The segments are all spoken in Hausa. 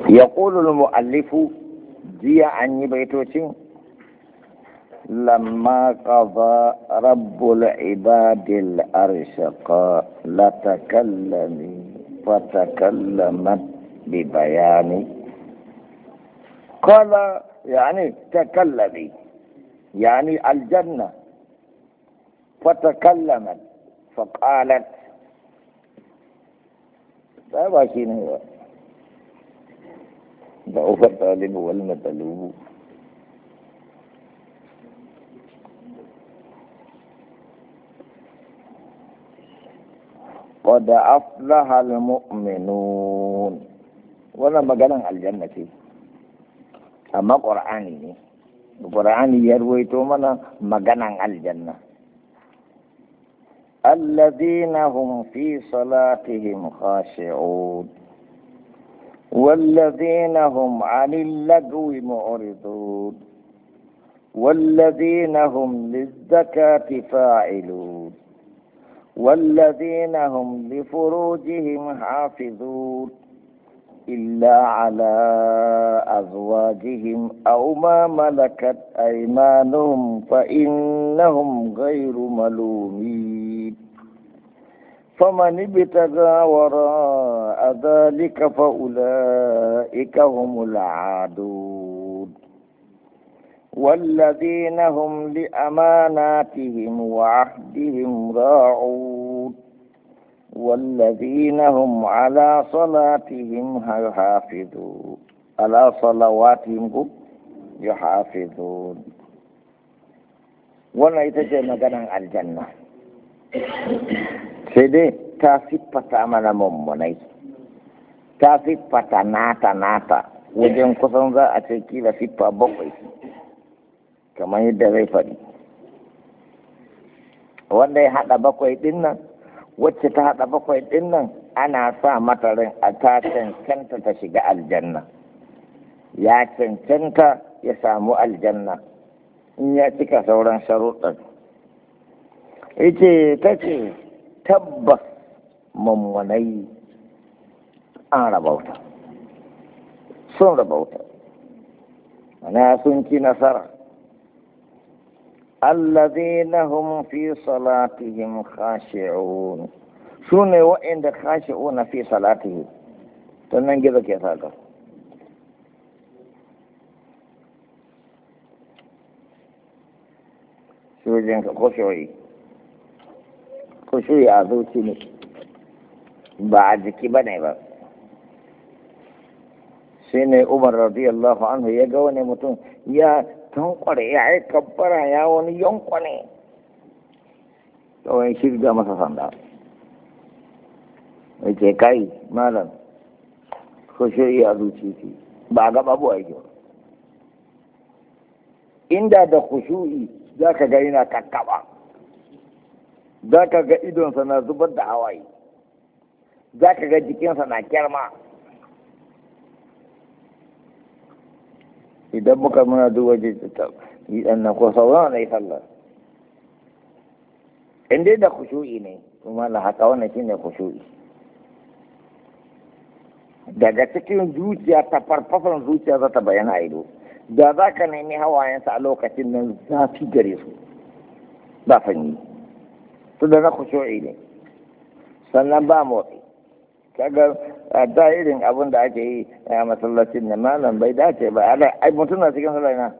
يقول المؤلف جي عني بيتوتين لما قضى رب العباد الأرشقاء لتكلمي فتكلمت ببياني قال يعني تكلمي يعني الجنة فتكلمت فقالت لا باشين ضعف الطالب والمطلوب قد أفلح المؤمنون ولا مجانا الجنة أما قرآني القرآن يرويته منا مجانا الجنة الذين هم في صلاتهم خاشعون والذين هم عن اللغو معرضون والذين هم للزكاة فاعلون والذين هم لفروجهم حافظون إلا على أزواجهم أو ما ملكت أيمانهم فإنهم غير ملومين فمن ابتغى وراء ذلك فأولئك هم العادون والذين هم لأماناتهم وعهدهم راعون والذين هم على صلاتهم يحافظون على صلواتهم يحافظون wannan ita ce maganan aljanna sai dai ta siffata mana mummunai ta siffata nata wajen kusan za a ce kila siffa bakwai kamar yadda zai faɗi wanda ya haɗa bakwai ɗin nan wacce ta haɗa bakwai ɗin nan ana sa mata ran a ta cancanta ta shiga aljanna ya cancanta ya samu aljanna in ya cika sauran sharuɗan ita ta ce tabbas mummunai an rabauta sun rabauta ana sun ci nasara الذين هم في صلاتهم خاشعون سنة وإن خاشعون في صلاتهم تنجد كيف هذا شو جنك خشوعي عذوتني بعد كبني بقى سنة عمر رضي الله عنه يقوني متون يا tankware ya yi kabbara ya wani yankwane tsawon shirga masa sanda mai ce kai malam ko shirya a zuci ba a gaba buwa yake inda da kushu'i za ka ga yana kakkaba za ka ga idonsa na zubar da hawaye za ka ga jikinsa na kyarma idan muka muna duba jita yi ɗan na ko sauran na yi sallah in dai da kushu'i ne kuma na haka wannan shi ne kushu'i daga cikin zuciya ta farfasan zuciya za ta bayyana a ido da za ka nemi hawayensa a lokacin nan zafi gare su ba sanyi su da na kushu'i ne sannan ba motsi kaga da irin abin da ake yi a masallacin na malam bai dace ba ai mutum na cikin sallah na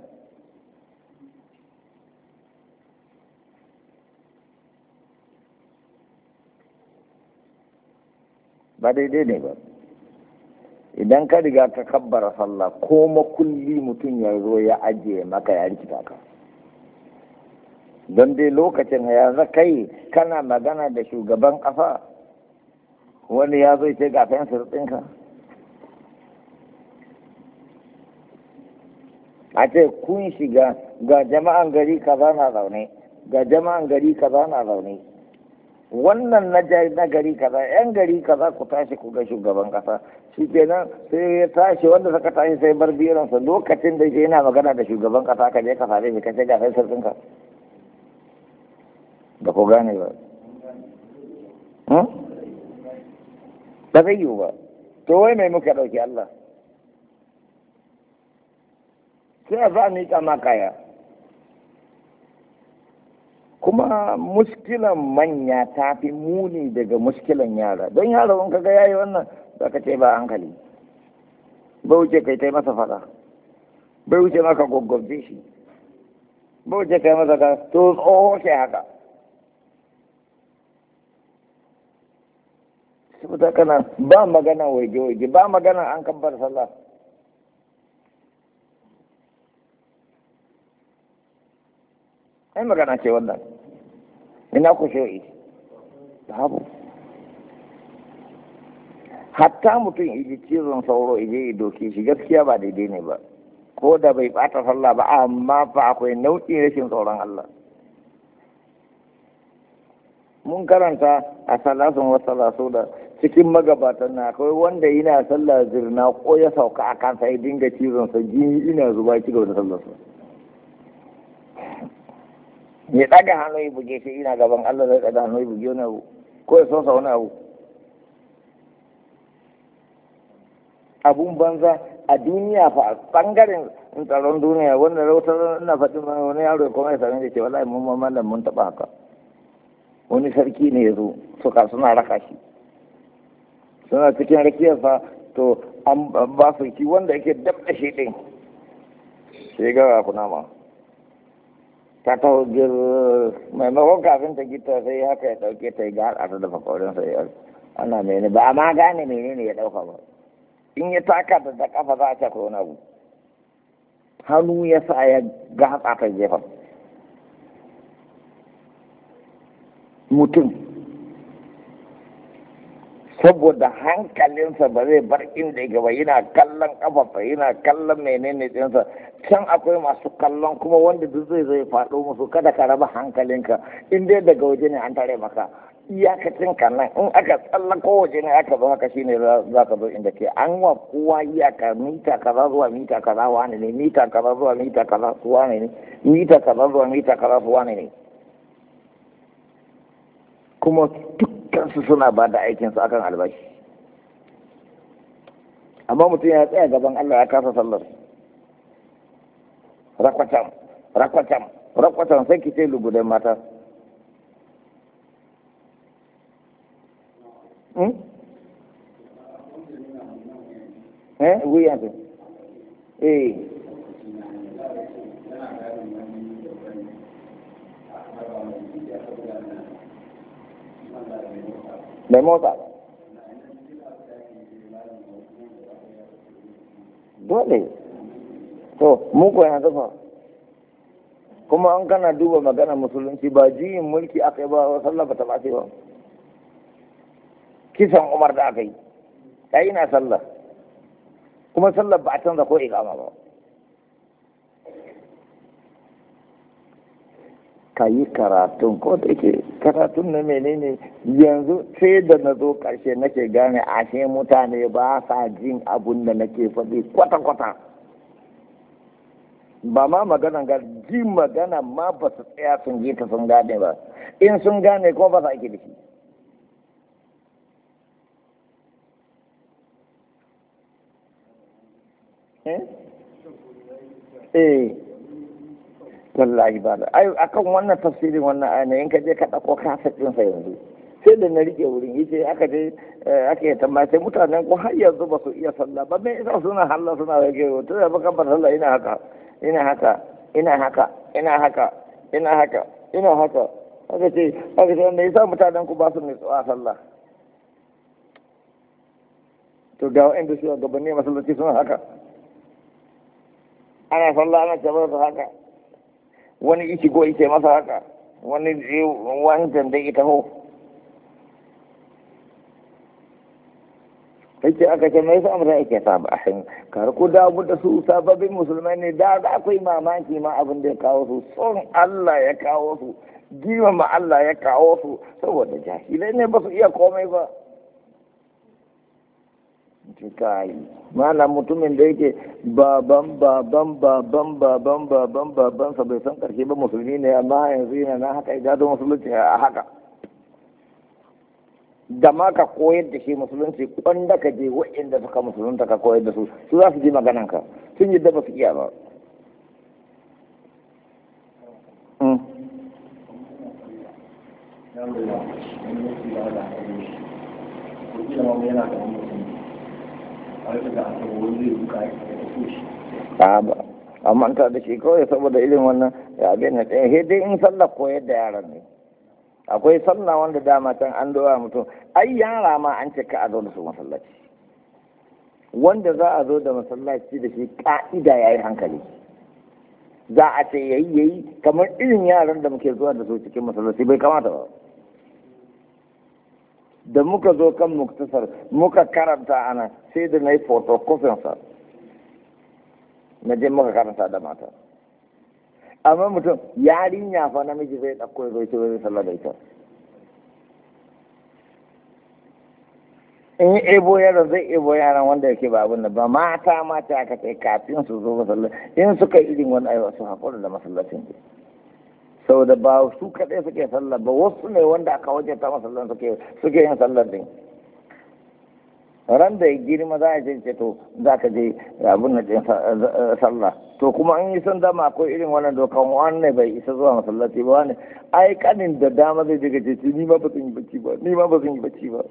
ba daidai ne ba idan ka riga ka kabbara sallah ko makulli mutum ya zo ya ajiye maka ya rikita ka don dai lokacin ya kai kana magana da shugaban kafa wani ya zo ce ga fensir ɗinka a ce kun shiga ga jama'an gari kaza na zaune ga jama'an gari kaza na zaune wannan na gari kaza yan gari kaza ku tashi ku ga shugaban kasa shi kenan sai ya tashi wanda suka tashi sai bar biransa lokacin da shi yana magana da shugaban kasa ka je ka same shi ka ce ga fensir ɗinka da ku gane ba ba zai yiwu ba to wai mai muka ɗauki Allah sai a za a miƙa ma kaya. Kuma muskilan manya ta fi muni daga muskilan yara, don yara in kaga yayi wannan za ka ce ba hankali, bai wuce kai tai masa fada, bai wuce maka gwaggwabce shi, bai wuce kai masa ka to tsoho shi haka. saboda kana ba magana waje-waje, ba magana an kabbar sallah. ai magana ce wannan, ina ku sho'i babu. hatta mutum iji cizon sauro ije ya doke shi gaskiya ba daidai ne ba, ko da bai bata sallah ba, amma fa akwai nau'in rashin tsoron Allah. mun karanta a salasun wasu salasu da cikin magabatan na akwai wanda yana sallah zirna ko ya sauka a kansa ya dinga cizon sa jini ina zuba ci gaba da sallarsa. ya daga hannu ya buge shi ina gaban Allah zai daga hannu ya buge wani abu ko ya sosa wani abu. abun banza a duniya fa a bangaren tsaron duniya wanda rautar ina faɗin wani yaro ya kuma ya sami da ce wallahi mun mamallan mun taɓa haka. wani sarki ne ya zo suna raka shi, suna cikin rakiyarsa to an ba su ki wanda yake dab da shi ɗin sai ga kunama ta taho maimakon kafin ta gita sai haka ya ɗauke ta yi ga haɗa da fakaurin sai ana mene ba a ma gane menene ya ɗauka ba. in ya taka da kafa za a ce ko wani abu, hannu ya sa ya ga hatsa ta jefa mutum saboda hankalinsa ba zai bar inda ya ba, yana kallon kafafa yana kallon menene ɗinsa. can akwai masu kallon kuma wanda duk zai faɗo musu, kada ka raba hankalinka in dai daga waje ne an tare maka iyakacin kannan, in aka tsallako waje ne aka zo haka shine za ka zo inda ke an wa kowa iyaka mita kaza zuwa mita kaza wane ne, mita kaza zuwa mita kaza su wane ne, mita kaza zuwa mita kaza su wane ne. kuma dukkansu suna ba da aikinsu akan albashi, amma mutum ya tsaya gaban Allah ya kasa sallar rakwatan sai ki ce lugudan mata. wuyan su bai motsa dole to muku yanzu fa kuma an kana duba magana musulunci ba juyin mulki aka yi ba, sallah ba ta ba ba, kisan Umar da aka yi ya yi na sallah kuma sallah ba a canza ko ikama ba. ka yi karatun ko da ke karatun na menene yanzu sai da na zo ƙarshe nake gane ashe mutane ba sa jin abun da nake faɗi kwata-kwata. ba ma magana ga jin magana ma ba su tsaya sun ji ta sun gane ba, in sun gane ko ba sa ake da shi. wallahi ba da ai akan wannan tafsirin wannan ayana in ka je ka dauko kasafin sa yanzu sai da na rike wurin yace aka je ake tambaya sai mutanen ko har yanzu ba su iya sallah ba, me yasa suna halla suna rage to ya baka bar sallah ina haka ina haka ina haka ina haka ina haka ina haka aka ce me yasa mutanen ku ba su ne tsawa sallah. to ga wa'anda su gabanni masallaci suna haka ana sallah ana jabar da haka, wani ishi go ice masa haka, wani wancan da ita ho ce aka ce mai sa amsa yake sabahin kar ku damu da su sababbin musulmai ne da akwai mamaki ma abin da ya kawo su, son Allah ya kawo su, girmama Allah ya kawo su, saboda jahilai ne ba su iya komai ba. kai malam mutumin da yake baban sa bai san karshe ba musulmi ne, amma yanzu yana na haka ya gado musulunci a haka. da ma ka koyar da shi musulunci wanda ka je waɗanda suka musulunta ka koyar da su za su ji maganan ka, sun yi da ba su iya ba. a manta da shi kawai saboda irin wannan ya abin na ɗaya dai in sallah koyar da yaran ne akwai sallah wanda dama can an dora mutum ai yara ma an ce ka a zo da su masallaci wanda za a zo da masallaci da shi ka'ida ya yi hankali za a ce yayi kamar irin yaran da muke zuwa da su cikin masallaci bai kamata ba da muka zo kan muktasar muka karanta ana sai da na yi fotokofinsa na je muka karanta da mata amma mutum yarinya fa namiji zai ɗauko ya zo ce wani sallah da ita in ebo yaran zai ebo yaran wanda yake ba abin da ba mata aka kai kafin su zo masallaci in suka irin wani aiwa su haƙura da masallacin saboda ba su kaɗai suke sallah ba wasu ne wanda aka waje ta masallan suke yin sallar din ran da ya girma za a ce to za ka je abin da ɗin sallah to kuma an yi san dama akwai irin wannan dokan wani bai isa zuwa masallaci ba wani ai kanin da dama zai daga ce ni ma ba zan yi bacci ba ni ma ba zan yi bacci ba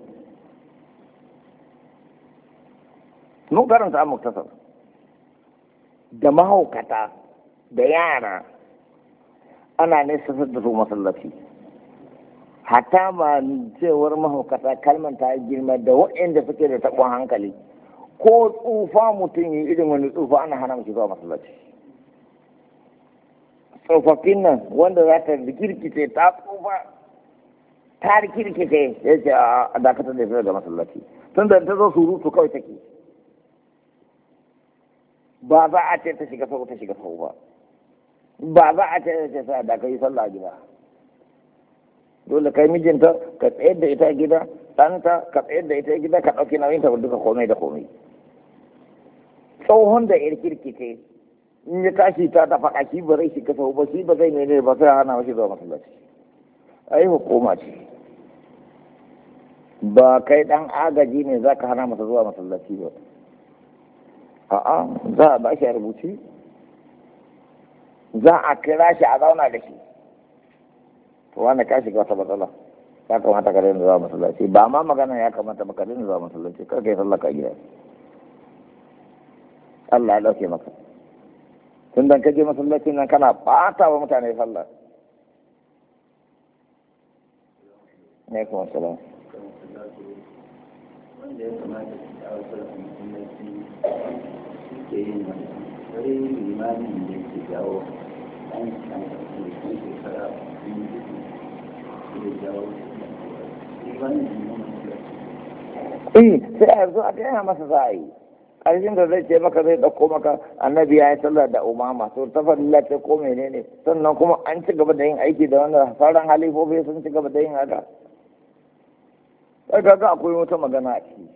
mun karanta muktasar da mahaukata da yara ana nesa da su masallaci hatta ma cewar mahaukata kalmar ta girma da waɗanda suke da taɓon hankali ko tsufa mutum yi irin wani tsufa ana hana mashi zuwa masallaci tsofaffin nan wanda za ta rikirkice ta tsufa ta rikirkice ya ce a dakatar da fiye da masallaci tun da ta zo surutu kawai take ba za a ce ta shiga sau ba ba za a ce ta sa da ka yi sallah a gida dole kai mijinta ka tsayar da ita gida ɗanta ka tsayar da ita gida ka ɗauki nauyin ta duka komai da komai tsohon da yar kirkice in ya tashi ta faɗa shi ba zai shiga sau ba shi ba zai mene ba sai hana mashi zuwa masallaci ai hukuma ce ba kai ɗan agaji ne za ka hana masa zuwa masallaci ba a'a za a ba shi a rubuci za a kira shi a zauna da shi to wanda ka shiga wata matsala ya kamata ka daina zuwa masallaci ba ma magana ya kamata ba ka daina zuwa masallaci kar ka yi sallah ka gida Allah ya dauke maka tun dan kaje masallacin nan kana bata wa mutane sallah ne kuma salam wanda ya kamata a wasu masallaci ke yin wani limamin da ke jawo an shekara sai a yanzu a gaya masa za a yi ƙarshen da zai ce maka zai ɗauko maka annabi ya yi sallar da umama to ta fadila ce ko menene sannan kuma an ci gaba da yin aiki da wanda sauran halifofi sun ci gaba da yin haka kaga akwai wata magana a ciki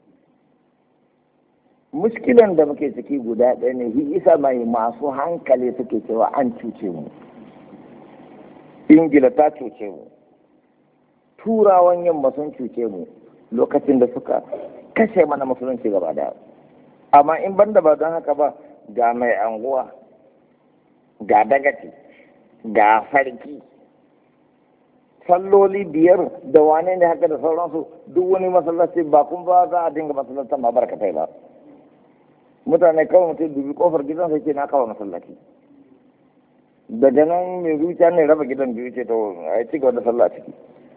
muskilan da muke ciki guda ɗaya ne hi isa mai masu hankali suke cewa an cuce mu ingila ta cuce mu turawan yamma sun cuce mu lokacin da suka kashe mana musulunci gaba da amma in banda ba don haka ba ga mai anguwa ga dagaci ga sarki salloli biyar da wane ne haka da sauransu duk wani masallaci ba kun ba za a dinga masallatan ba barkatai ba mutane kawai mutum dubi kofar gidan sai ke na kawo masallaci daga nan mai zuciya ne raba gidan biyu ce to a ci gaba da sallah ciki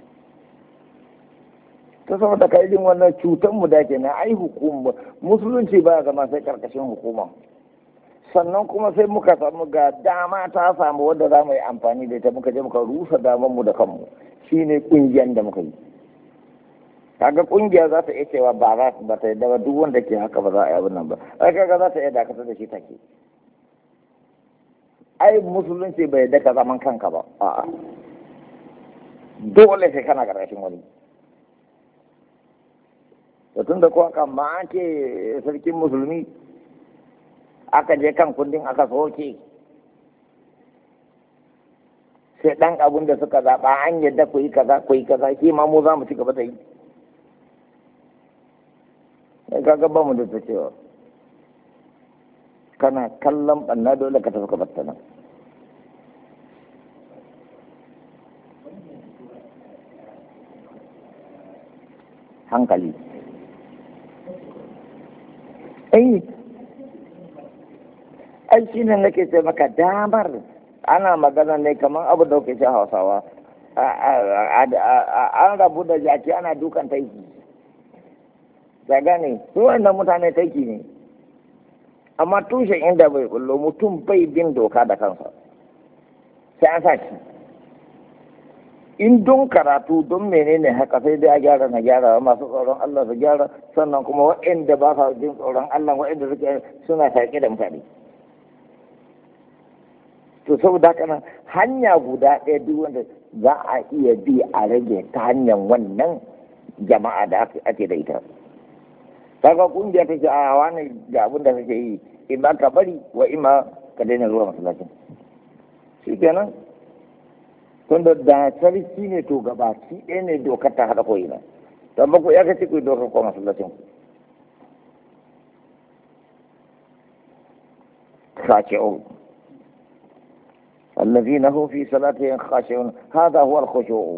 ta saboda ka irin wannan cutar mu da ke na ai hukuma musulunci ba zama sai karkashin hukuma sannan kuma sai muka samu ga dama ta samu wadda za mu yi amfani da ita muka je muka rusa damar mu da kanmu shine kungiyar da muka yi kaga kungiya za ta iya cewa ba ta yadda ba duk wanda ke haka ba za a yi abin nan ba ai kaga za ta iya dakatar da shi take ai musulunci bai yadda ka zaman kanka ba a'a dole sai kana karkashin wani da tun da kuwa kan ma ake sarkin musulmi aka je kan kundin aka soke sai ɗan abun da suka zaɓa an yadda ku yi kaza shi ma mu za mu ci gaba da yi sai kaga ba mu da ta cewa kana kallon ɓanna dole ka tafi ka batta nan hankali. ai ai shi ne nake ce maka damar ana magana ne kamar abu da kuke ce Hausawa an rabu da jaki ana dukan taiki da gane su wannan mutane taiki ne, amma tushen inda bai kullo mutum bai bin doka da kansa sai an sa shi in don karatu don menene haka sai dai a gyara na gyara masu tsoron Allah su gyara, sannan kuma waɗanda ba sa jin tsoron Allah waɗanda suke suna sarki da mutane. To saboda haka nan hanya guda ɗaya duk wanda za a iya bi a rage ta hanyar wannan jama'a da ake da ita. Kaga kungiya ta ce a wani ga abin da suke yi in ba ka bari wa ima ka daina zuwa masallacin. Shi kenan. Tunda da sarki ne to gabaki ɗaya ne dokar ta haɗa ko'ina, don ba ku ya kace ku dokar ko masallacin ku. خاشعون الذين هم في صلاتهم خاشعون هذا هو الخشوع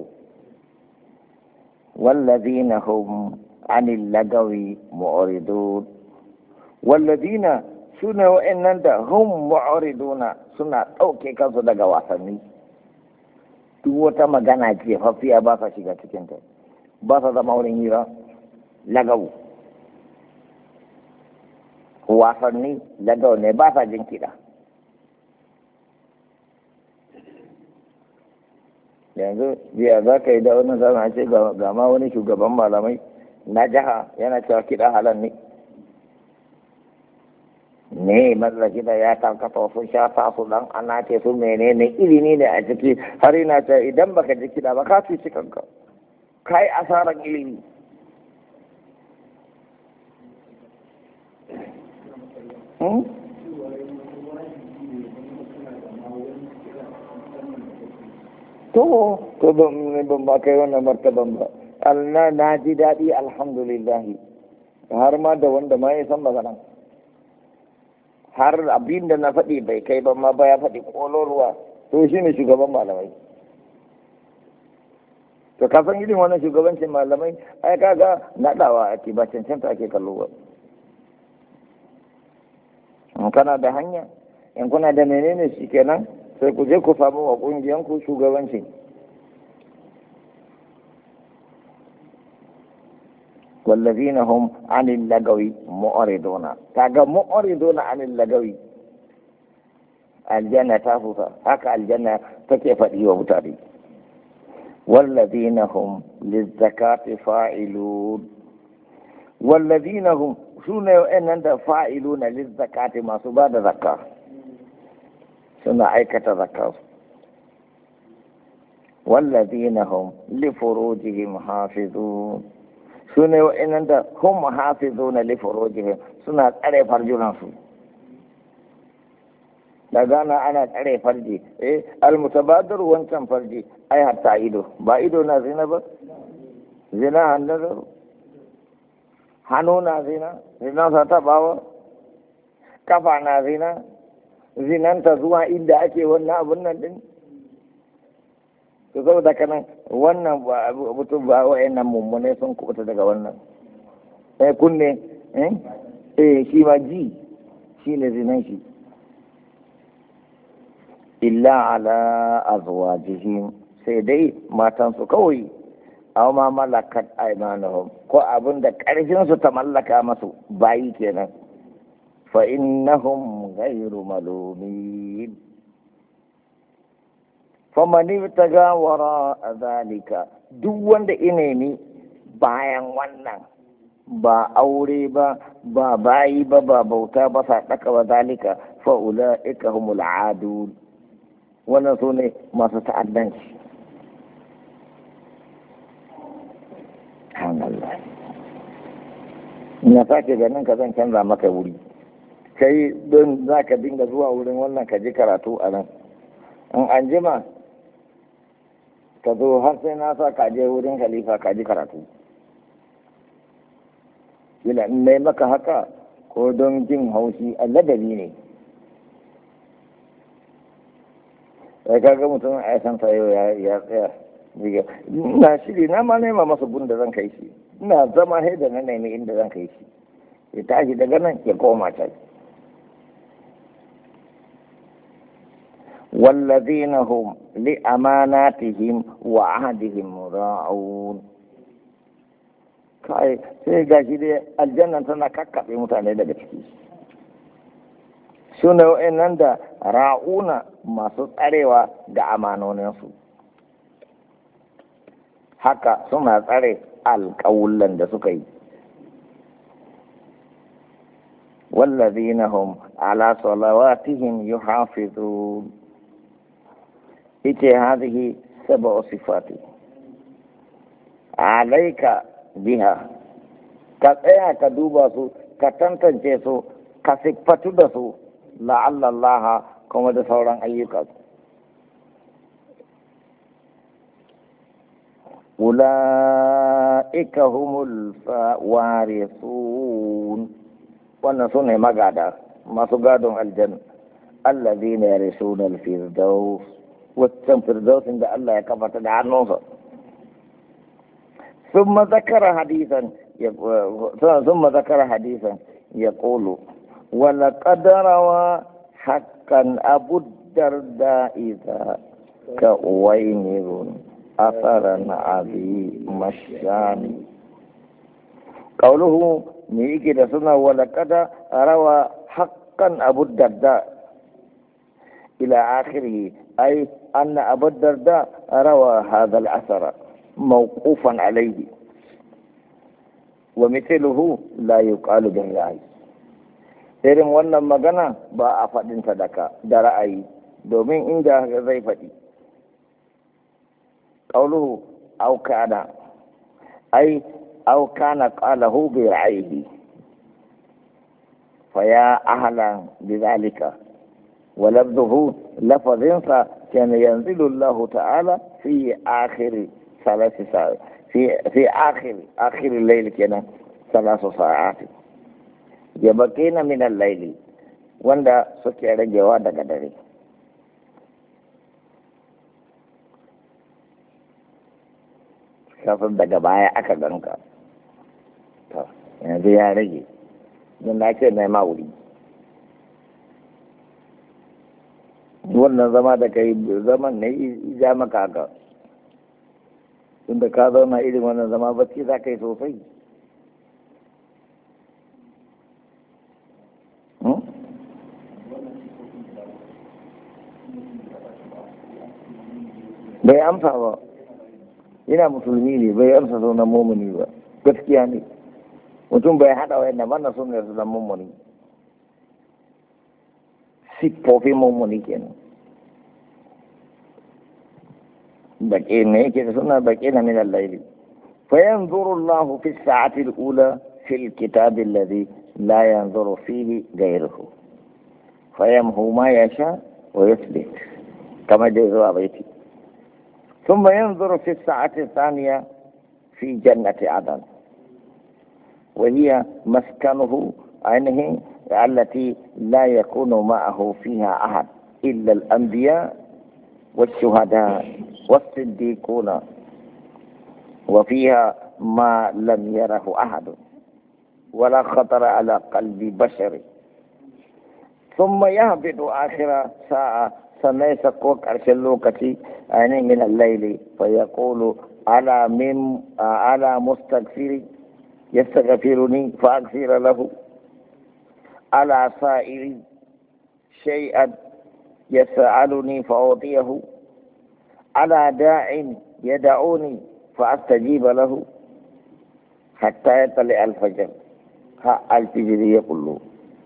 والذين هم عن اللغو معرضون والذين سنة وإن هم معرضون سنة أوكي كذا daga wasanni. Duk wata magana jefaffiya ba sa shiga cikinta, ba sa zama wurin hira, lagawu. Wasanni lagawu ne, ba sa jin kiɗa. Yanzu jiya za ka yi da wani zama ce ga ma wani shugaban malamai na jiha yana cewa kiɗa halal ne. Ne mallaki da ya tankata wasu shafa su dan ana ce su menene ilimi ne a ciki har ina ce idan baka ji kiɗa ba ka cuci kanka ka yi asarar ilimi. To ban ba kai wannan martaban ba. Allah na ji daɗi alhamdulillahi har ma da wanda ma ya san magana. Har abin da na faɗi bai kai ba ma ba ya faɗi ƙololuwa to shi ne shugaban malamai. To ka san irin wannan shugabancin malamai ai kaga naɗawa ake ba cancanta ake kallo ba. In kana da hanya in kuna da menene shi kenan sai ku je ku samu wa ƙungiyanku shugabancin. والذين هم عن اللغو معرضون كاغا معرضون عن اللغو الجنة تافوتا هكا الجنة تكيف ديو متاري والذين هم للزكاة فاعلون والذين هم سنة ان انت فاعلون للزكاة ما سباد زكاة سنة عيكة زكاة والذين هم لفروجهم حافظون su ne wa'innan da hum hafizuna li furujihim suna tsare farjunansu. Da gana ana tsare farji almutabadir wancan farji ai hatta ido ba ido na zina ba, zina hannu na zina sa tabawa, kafa na zinanta zuwa inda ake wannan abun nan din. To saboda kanan wannan mutum ba wa'annan mummune sun kubuta daga wannan kunne shi ma ji shi ne zinan shi illa ala azwajihim sai dai matansu kawai aw ma malakat aymanuhum ko abin da karfin su ta mallaka masu bayi kenan fa innahum ghayru malumin famani taga wara zalika duk wanda inemi bayan wannan ba aure ba ba bayi ba ba bauta ba sadaka wa zalika fa ulaika humul aadun wannan sune masu ta'addanci. Alhamdulillah ina sake ganin ka zan canza maka wuri kai don zaka dinga zuwa wurin wannan ka ji karatu a nan an jima ka zo har sai na sa kaje wurin khalifa kaji karatu ila in mai maka haka ko don jin haushi ladabi ne sai kaga mutum a san sa yau ya tsaya ina shiri na ma nema masa gun da zan kai shi, ina zama sai da na nemi inda zan kai shi, ya tashi daga nan ya koma can. والذين هم لأماناتهم وعهدهم راعون. kai sai ga shi dai aljannan tana kakkaɓe mutane daga ciki, su ne wa'annan da ra'una masu tsarewa ga amanoninsu, haka suna tsare alƙawullan da suka yi. wallazina hum ala salawatihim yuhafizun. ita hadhihi sab'u sifati alaika biha, ka tsaya ka duba su, ka tantance su, ka siffatu da su, la'allallaha kuma da sauran ayyuka. ula'ika humul warisun, wannan su ne magada masu gadon aljanna, allazina yarisuna al-firdaus, waccan firdausin da Allah ya kafa da hannunsa. ثم ذكر حديثا يقول ولقد روى حقا أبو الدرداء إذا كأوينر أثرا عظيم الشان. قوله ميكي لسنة ولقد روى حقا أبو الدرداء إلى آخره، أي أن أبو الدرداء روى هذا الأثر موقوفا عليه، ومثله لا يقال بالرأي. irin wannan magana ba a faɗin sadaka da ra'ayi, domin inda zai faɗi ƙauluhu aukana, ai aukana ƙalahu bi ra'ayi fa ya ahlan bi zalika, wa lafzuhu lafazinsa kana yanzilu Allah ta'ala fi akhir ثلاث ساعات في آخر الليل كنا 3 ساعات يبقين من الليل wanda suke ragewa daga dare. Kafin daga baya aka ganka, to yanzu ya rage, don na ce mai mawuri wannan zama da kai zaman ne ja maka haka, tunda ka zauna irin wannan zama bacci za ka yi sosai. Bai amsa ba, yana musulmi ne, bai amsa sunan mumuni ba, gaskiya ne mutum bai haɗa wa yadda mana sunan sunan mumuni, siffofin mumuni kenan. بقين هيك سنة بقينا من الليل فينظر الله في الساعة الأولى في الكتاب الذي لا ينظر فيه غيره فيمحو ما يشاء ويثبت كما جاء بيتي. ثم ينظر في الساعة الثانية في جنة عدن وهي مسكنه عينه التي لا يكون معه فيها أحد إلا الأنبياء والشهداء والصديقون، وفيها ما لم يره أحد ولا خطر على قلب بشر. ثم يهبط آخر ساعة سنيسقوك أرسلوكتي يعني من الليل فيقول على مستغفر يستغفرني فأغفر له، على سائر شيئا يسألني فأعطيه، على داع يدعوني فأستجيب له، حتى يطلع الفجر. الفجر يقول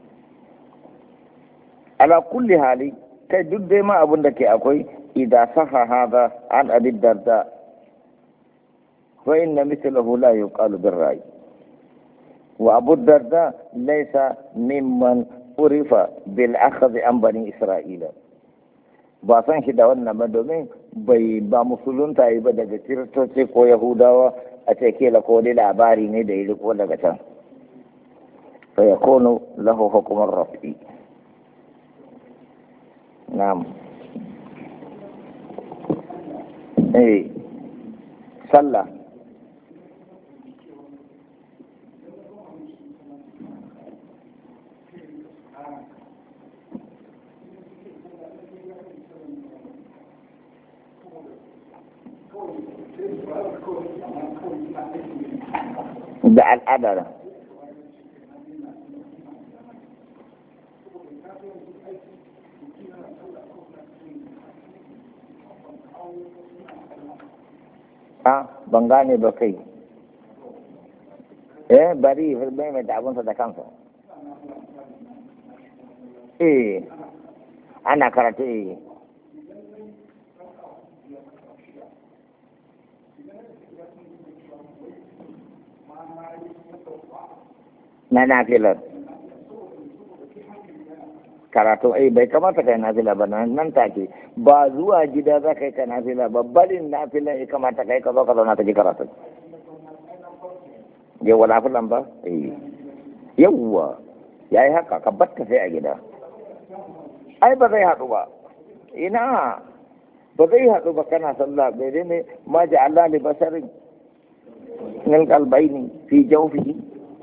على كل حال تجد ما أبنك أقوي إذا صح هذا عن أبي الدرداء فإن مثله لا يقال بالرأي. وأبو الدرداء ليس ممن عرف بالأخذ عن بني إسرائيل، ba san shi da wannan ba, domin bai ba musulunta yi ba daga kiristoci ko yahudawa a ce kela ko dai labari ne da ya riko daga can, fa yakunu lahu hukumar rafi. na'am sallah da al'adar ban gane ba kai bari bai mai da abunsa da kansa ana karatu na nafilar karatu bai kamata kai nafila ba nan take ba zuwa gida za ka yi ka nafila ba barin nafilan ya kamata kai ka zo ka zauna ta ji karatu yawa nafilan ba yawwa ya yi haka ka batta sai a gida ai ba zai haɗu ba ina ba zai haɗu ba kana sallah bai dai ne ma ji Allah li basarin min qalbayni fi jawfihi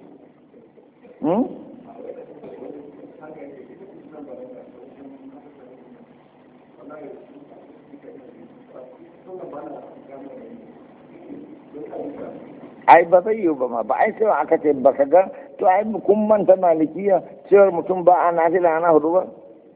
ai ba zai yiwu ba ma ba ai sai aka ce baka ga to ai kun manta malikiya cewar mutum ba a nafila ana hudu ba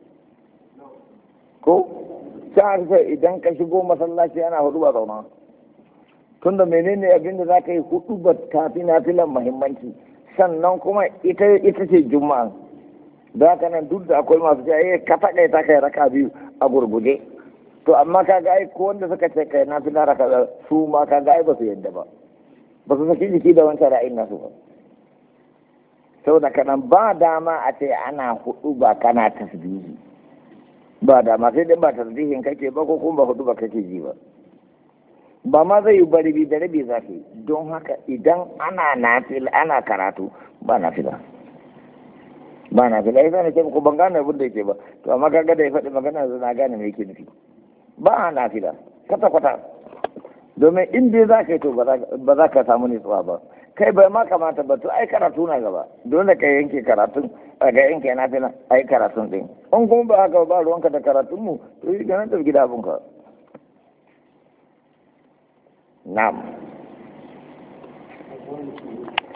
ko sai idan ka shigo masallaci ana hudu ba zauna tunda menene abin da zaka yi hudu ba tafi nafilan muhimmanci sannan kuma ita ce juma'a da haka nan duk da akwai masu cewa ka faɗa ta kai raka biyu a gurguje to amma ka ga ai ko wanda suka ce kai nafila raka su ma ka ga ai ba su yadda ba ba su saki jiki da wancan ra'ayin nasu ba saboda kanan ba dama a ce ana hudu ba kana tasbihi ba dama sai dai ba tasbihin kake ba ko kuma ba hudu ba kake ji ba ba ma zai yi bari da rabi zafi don haka idan ana nafila ana karatu ba nafila ba nafila ya zane ce ko ban gane abin da yake ba to amma kaga da ya faɗi magana na gane me yake nufi ba a nafila kwata-kwata domin in dai za ka yi to ba za ka samu nutsuwa ba kai bai ma kamata ba to ai karatu na gaba dole ka yanke karatun ga yanke na fi ai karatun din in kuma ba haka ba ruwanka da karatun mu to yi ganin tafi gida abinka na'am